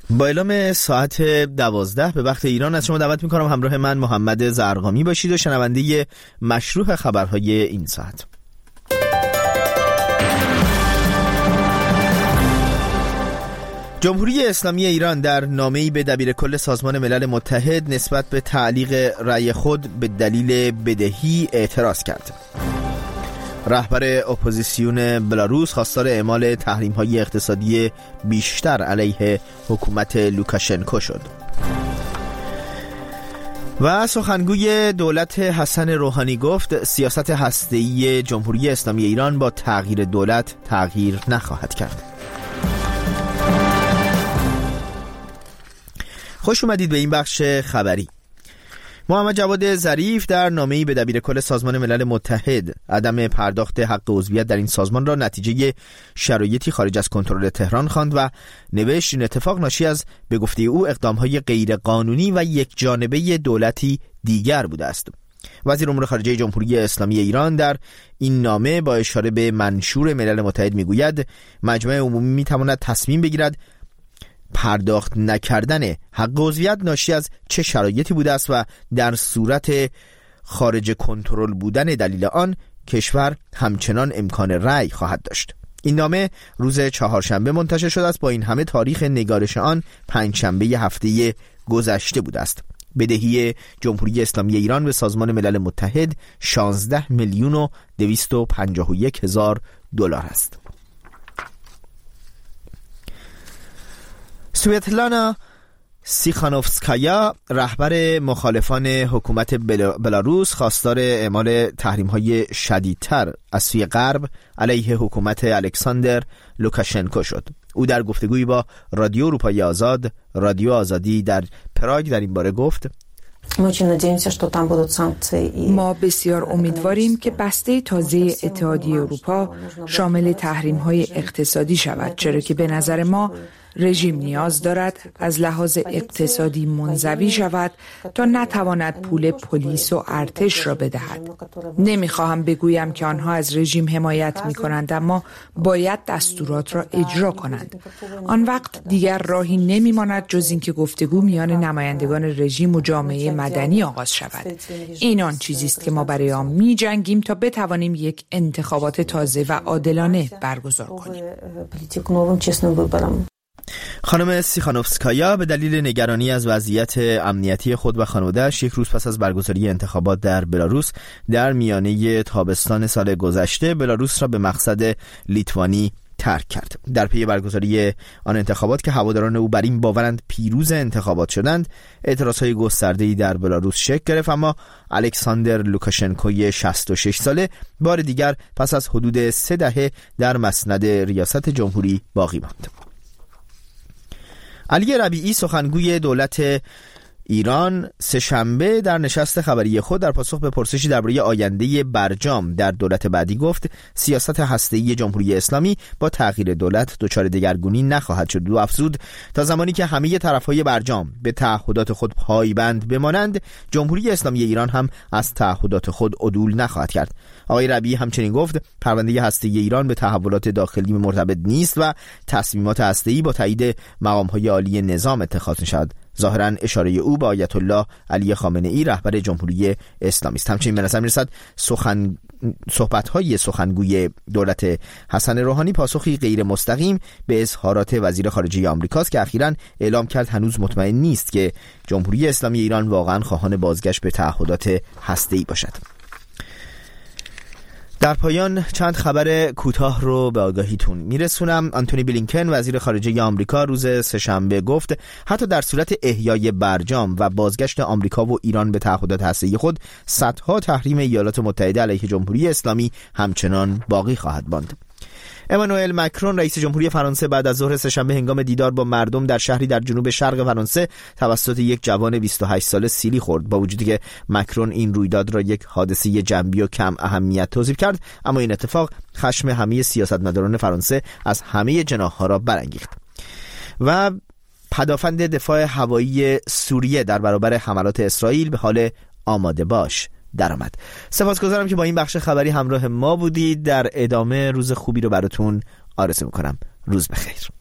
با اعلام ساعت 12 به وقت ایران از شما دعوت میکنم همراه من محمد زرقامی باشید و شنونده مشروع خبرهای این ساعت. جمهوری اسلامی ایران در نامه‌ای به دبیرکل سازمان ملل متحد نسبت به تعلیق رأی خود به دلیل بدهی اعتراض کرد. رهبر اپوزیسیون بلاروس خواستار اعمال تحریم‌های اقتصادی بیشتر علیه حکومت لوکاشنکو شد. و سخنگوی دولت حسن روحانی گفت سیاست هسته‌ای جمهوری اسلامی ایران با تغییر دولت تغییر نخواهد کرد. خوش اومدید به این بخش خبری. محمد جواد ظریف در نامه‌ای به دبیرکل سازمان ملل متحد عدم پرداخت حق عضویت در این سازمان را نتیجه شرایطی خارج از کنترل تهران خواند و نوشت این اتفاق ناشی از به گفته او اقدام‌های غیر قانونی و یک جانبه دولتی دیگر بوده است. وزیر امور خارجه جمهوری اسلامی ایران در این نامه با اشاره به منشور ملل متحد میگوید مجمع عمومی میتواند تصمیم بگیرد پرداخت نکردن حق عضویت ناشی از چه شرایطی بوده است و در صورت خارج کنترل بودن دلیل آن کشور همچنان امکان رأی خواهد داشت. این نامه روز چهارشنبه منتشر شده است. با این همه تاریخ نگارش آن پنجشنبه هفته گذشته بوده است. بدهی جمهوری اسلامی ایران به سازمان ملل متحد 16,251,000 دلار است. سویتلانا سیخانوفسکایا رهبر مخالفان حکومت بلاروس خواستار اعمال تحریم‌های شدیدتر از سوی غرب علیه حکومت الکساندر لوکاشنکو شد. او در گفتگویی با رادیو اروپای آزاد، رادیو آزادی در پراگ در این باره گفت ما بسیار امیدواریم که بسته تازه اتحادیه اروپا شامل تحریم‌های اقتصادی شود، چرا که به نظر ما رژیم نیاز دارد از لحاظ اقتصادی منزوی شود تا نتواند پول پلیس و ارتش را بدهد. نمیخواهم بگویم که آنها از رژیم حمایت می‌کنند، اما باید دستورات را اجرا کنند. آن وقت دیگر راهی نمی‌ماند جز اینکه گفتگو میان نمایندگان رژیم و جامعه مدنی آغاز شود. این آن چیزی است که ما برای آن می‌جنگیم تا بتوانیم یک انتخابات تازه و عادلانه برگزار کنیم. خانم سیخانوفسکایا به دلیل نگرانی از وضعیت امنیتی خود و خانواده‌اش یک روز پس از برگزاری انتخابات در بلاروس در میانه تابستان سال گذشته بلاروس را به مقصد لیتوانی ترک کرد. در پی برگزاری آن انتخابات که هواداران او بر این باورند پیروز انتخابات شدند، اعتراضهای گسترده‌ای در بلاروس شکل گرفت، اما الکساندر لوکاشنکوی 66 ساله بار دیگر پس از حدود 3 دهه در مسند ریاست جمهوری باقی ماند. علی ربیعی سخنگوی دولت ایران سه‌شنبه در نشست خبری خود در پاسخ به پرسشی درباره آینده برجام در دولت بعدی گفت سیاست هسته‌ای جمهوری اسلامی با تغییر دولت دچار دگرگونی نخواهد شد. او افزود تا زمانی که همه طرف‌های برجام به تعهدات خود پایبند بمانند، جمهوری اسلامی ایران هم از تعهدات خود عدول نخواهد کرد. آقای ربیعی همچنین گفت پرونده هسته‌ای ایران به تحولات داخلی مرتبط نیست و تصمیمات هسته‌ای با تایید مقام‌های عالی نظام اتخاذ می‌شود. ظاهراً اشاره او به آیت الله علی خامنه‌ای رهبر جمهوری اسلامی است. همچنین به نظر می‌رسد صحبت‌های سخنگوی دولت حسن روحانی پاسخی غیر مستقیم به اظهارات وزیر خارجه آمریکاست که اخیراً اعلام کرد هنوز مطمئن نیست که جمهوری اسلامی ایران واقعاً خواهان بازگشت به تعهدات هسته‌ای باشد. در پایان چند خبر کوتاه رو به آگاهیتون میرسونم. آنتونی بلینکن وزیر خارجه آمریکا روز سه‌شنبه گفت حتی در صورت احیای برجام و بازگشت آمریکا و ایران به تعهدات هسته‌ای خود، صدها تحریم ایالات متحده علیه جمهوری اسلامی همچنان باقی خواهد ماند. امانوئل مکرون رئیس جمهوری فرانسه بعد از ظهر سه‌شنبه هنگام دیدار با مردم در شهری در جنوب شرق فرانسه توسط یک جوان 28 ساله سیلی خورد. با وجودی که مکرون این رویداد را یک حادثه جنبی و کم اهمیت توصیف کرد، اما این اتفاق خشم همه سیاستمداران فرانسه از همه جناح‌ها را برانگیخت. و پدافند دفاع هوایی سوریه در برابر حملات اسرائیل به حال آماده باش درآمد. سپاسگزارم که با این بخش خبری همراه ما بودید. در ادامه روز خوبی رو براتون آرزو میکنم. روز بخیر.